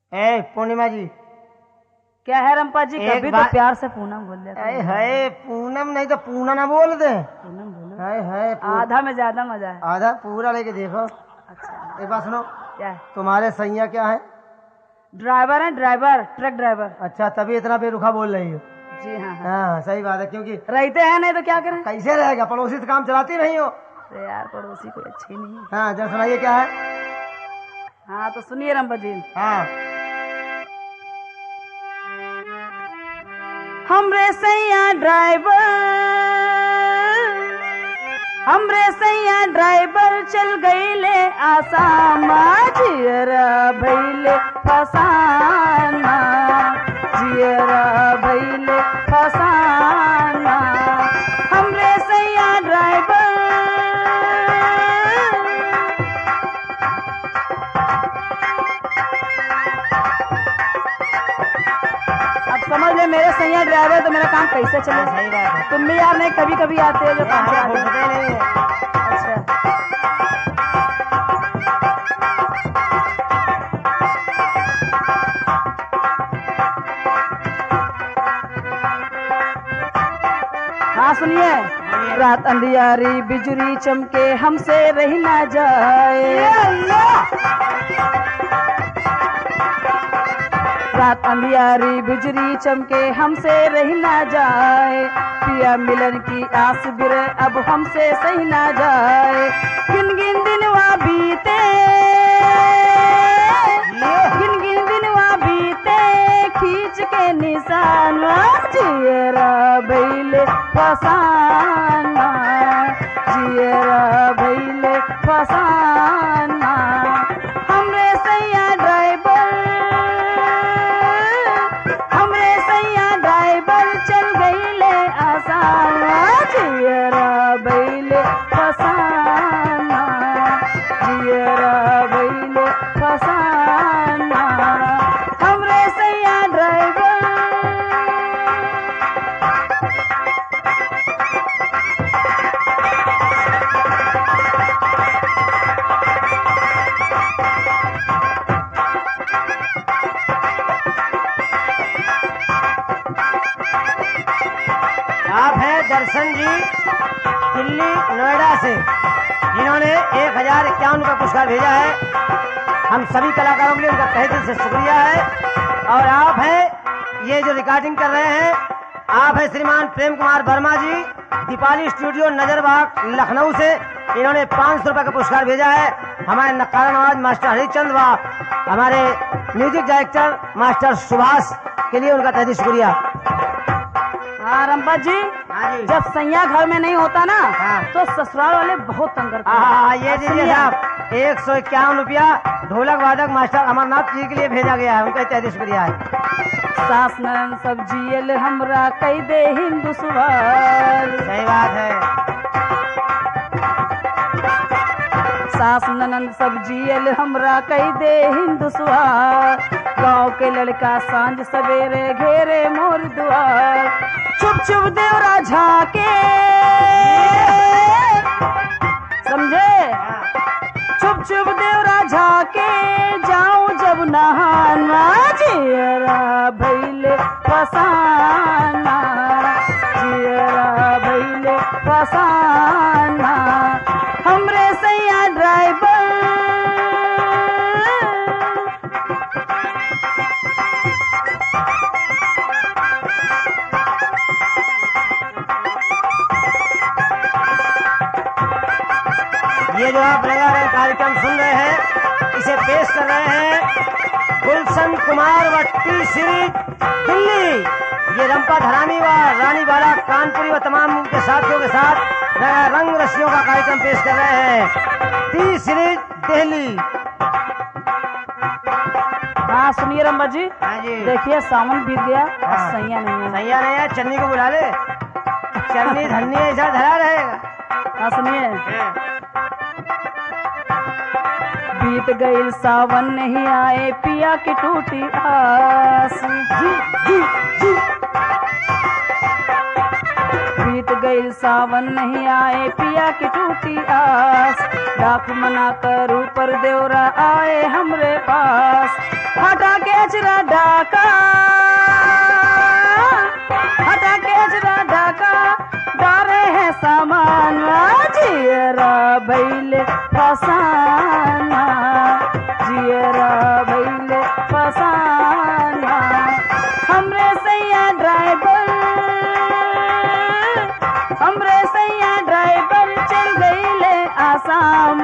ए पूर्णिमा जी, क्या है रंपा जी, कभी तो प्यार से पूनम बोल देते हैं। है पूनम नहीं तो पूना ना बोल दे। पूनम बोलो। है आधा में ज्यादा मजा है। आधा पूरा लेके देखो। अच्छा एक बात सुनो, क्या है? तुम्हारे सैया क्या है? ड्राइवर है, ड्राइवर, ट्रक ड्राइवर। अच्छा, तभी इतना बेरुखा बोल रही हो। जी हाँ हाँ सही बात है, क्योंकि रहते हैं, नहीं तो क्या करें। कैसे रहेगा, पड़ोसी से काम चलाती नहीं हो। अरे यार पड़ोसी कोई अच्छी नहीं है। हाँ जरा सुनाइए क्या है। हाँ तो सुनिए रंपा जी। हाँ हमरे सैया ड्राइवर, हमरे सैया ड्राइवर चल गईले आसामा, जियरा भैले फसाना, जियरा भैले फसाना। हमरे सैया ड्राइवर, अब समझ ले मेरे सैया ड्राइवर तो मेरा काम कैसे चले। सही बात है। तुम भी यार नहीं कभी कभी आते हो जो काम चलाते हो। पता नहीं है। अच्छा हाँ सुनिए। रात अंधियारी बिजली चमके हमसे रही ना जाए, रात अंधियारी बिजली चमके हमसे रही ना जाए, पिया मिलन की आस बिरे अब हमसे सही ना जाए। गिन गिन दिनवा बीते, गिन गिन दिनवा बीते खींच के निशान, जियरा भैले फसाना, जियरा भैले फसाना। हमरे सैया ड्राइवर, हमरे सैया ड्राइवर चल गईले आसाना, जियरा भैले फसाना, जियरा भैले फसाना। हमरे सैया ड्राइवर। आप हैं दर्शन जी, दिल्ली नोएडा से, जिन्होंने 1051 का पुरस्कार भेजा है। हम सभी कलाकारों के लिए उनका तहे दिल से शुक्रिया है। और आप हैं ये जो रिकॉर्डिंग कर रहे हैं, आप हैं श्रीमान प्रेम कुमार वर्मा जी, दीपाली स्टूडियो नजरबाग लखनऊ से। इन्होंने 500 रुपये का पुरस्कार भेजा है। हमारे नक्कारा नवाज मास्टर हरिचंद व हमारे म्यूजिक डायरेक्टर मास्टर सुभाष के लिए उनका तहे दिल शुक्रिया। हाँ रंपा जी, हाँ जी। जब सैया घर में नहीं होता ना हाँ। तो ससुराल वाले बहुत तंग करते हैं। हाँ ये दीजिए सुनिए। साहब, 151 रुपया ढोलक वादक मास्टर अमरनाथ जी के लिए भेजा गया है, उनका तहे दिल शुक्रिया है। सास नन सब जियल हमरा कई दे हिंदू सुवाल, सही बात है। सास ननन सब जियल हमरा कई दे हिंदू सुहार, गाँव के लड़का सांझ सवेरे घेरे मोर दुआर, चुप चुप देवरा झाके, समझे, चुप चुप देवरा झाके जाऊं जब नहाना, जियरा भैले फसाना, जियरा भैले फसाना। हमरे सैया ड्राइवर, ये जो आप लगातार कार्यक्रम सुन रहे हैं, इसे पेश कर रहे हैं गुलशन कुमार व टी सीरीज दिल्ली। ये रंपा धरानी व रानी बाला कानपुरी व तमाम उनके साथियों के साथ रंग रसियों का कार्यक्रम पेश कर रहे हैं, टी सीरीज दिल्ली। हाँ सुनिए रंबा जी। हाँ जी। देखिए सावन बीत गया और हाँ। सैया नहीं है। सैया नहीं है, चन्नी को बुला ले, चन्नी धन्नी ऐसा धरा रहेगा। हाँ सुनिए। बीत गई सावन नहीं आए पिया की टूटी आस, बीत गई सावन नहीं आए पिया की टूटी आस, लाख मना कर ऊपर देवरा आए हमरे पास, हटा के आसाना जियरा भइले फसाना हमरे सैया ड्राइवर चल गईले आसाम